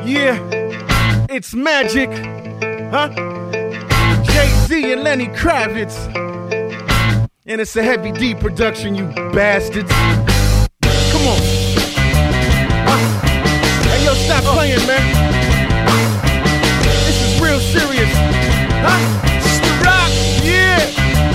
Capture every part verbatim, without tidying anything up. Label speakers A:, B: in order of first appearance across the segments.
A: Yeah, it's magic, huh? Jay-Z and Lenny Kravitz. And it's a Heavy D production, you bastards. Come on. Huh? Hey, yo, stop playing, man. This is real serious. Huh?
B: It's the rock.
A: Yeah.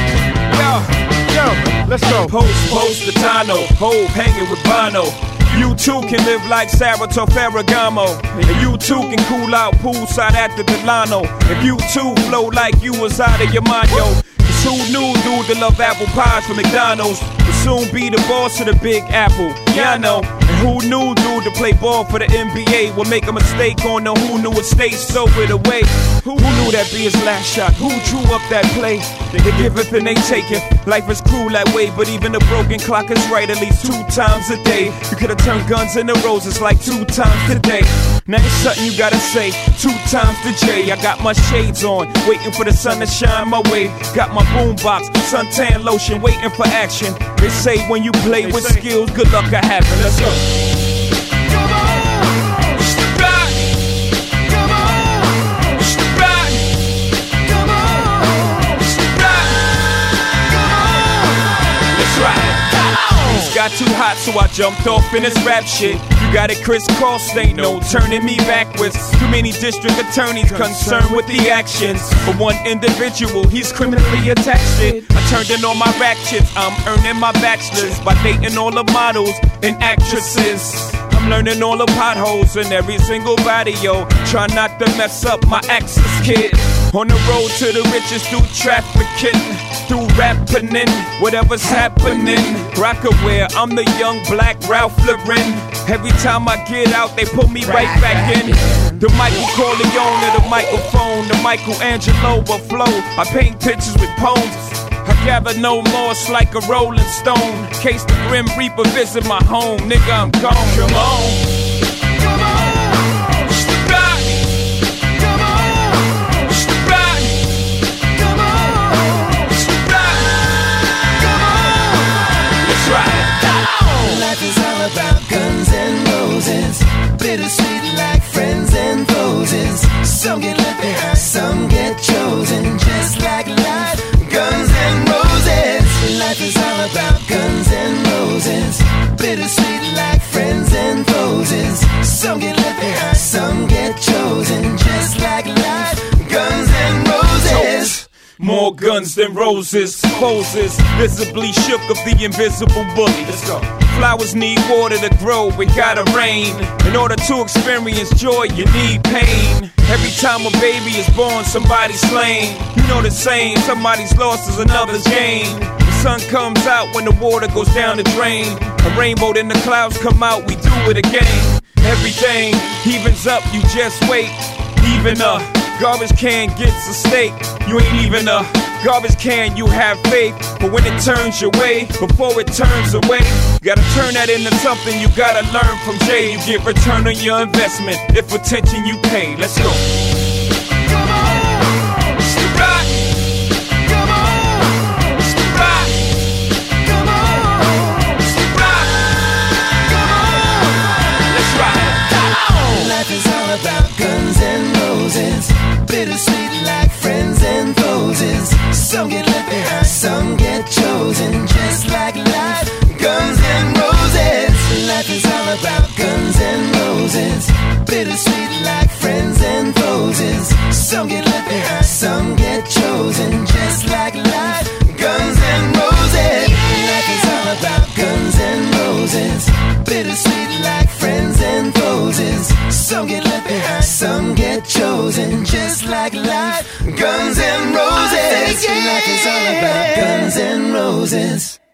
A: Yo, yo, let's go.
B: Post, post, the Tano. Hove hanging with Bono. You too can live like Sarah to Ferragamo. And you too can cool out poolside at the Delano. If you too flow like you was out of your mind, yo. Cause who knew dude to love apple pies from McDonald's would soon be the boss of the Big Apple? Yeah, I know. And who knew dude to play ball for the N B A would make a mistake on the who knew estate, so it away. Who knew that be his last shot? Who drew up that play? They give it and they take it. Life is cruel that way, but even the broken clock is right at least two times a day. You could have turned guns into roses like two times today. Now it's something you gotta say two times to J. I got my shades on, waiting for the sun to shine my way. Got my boombox, suntan lotion, waiting for action. They say when you play with skills, good luck will happen. Let's go.
A: Come on,
B: it's the rock.
A: come on,
B: It's the rock.
A: come on,
B: It's the rock.
A: come on.
B: Let's ride. It's got too hot, so I jumped off in this rap shit. You got it crisscross, ain't no turning me backwards. Too many district attorneys concerned with the actions. For one individual, he's criminally attached it. I turned in all my rack chips, I'm earning my bachelor's by dating all the models and actresses. I'm learning all the potholes in every single body, yo. Try not to mess up my access, kid. On the road to the riches through trafficking, through rapping in whatever's happening. Rockaware, I'm the young black Ralph Lauren. Every time I get out, they put me right back in. The Michael Corleone of the microphone, the Michelangelo of flow. I paint pictures with poems. I gather no loss like a rolling stone. Case the Grim Reaper visit my home, nigga, I'm gone. Come on,
A: Come on,
B: it's the rock.
A: come on,
B: It's the rock.
A: come on,
B: It's the rock.
A: come on.
B: Let's ride.
C: Life is all about guns and roses, bittersweet like friends and foes. Some get left behind, some get chosen, just like life. Guns and roses. Life is all about guns and roses, bittersweet like friends and foes. Some get left behind, some get chosen, just like life. Guns and roses.
B: More guns than roses, poses visibly shook of the invisible bully. Let's go. Flowers need water to grow, it gotta rain. In order to experience joy, you need pain. Every time a baby is born, somebody's slain. You know the saying, somebody's loss is another's gain. The sun comes out when the water goes down the drain. A rainbow, then the clouds come out, we do it again. Everything evens up, you just wait. Even a garbage can gets a steak. You ain't even a garbage can, you have faith. But when it turns your way, before it turns away, you gotta turn that into something you gotta learn from Jay. You get return on your investment if attention you pay. Let's go.
A: Come on,
B: It's the rock.
A: come on,
B: It's the rock.
A: come on,
B: It's the rock.
A: come on.
B: Let's ride.
C: Life is all about guns and roses, bittersweet like friends and foes. Some get left behind, some get chosen, just like life. Guns and roses. Life is all about guns and roses, bittersweet like friends and foes. Some get left behind, some get chosen, just like life. Guns and roses. Life is all about guns and roses, bittersweet like friends and foes. Some get left behind, some get chosen, just like life. Guns and roses. Life is all about guns and roses.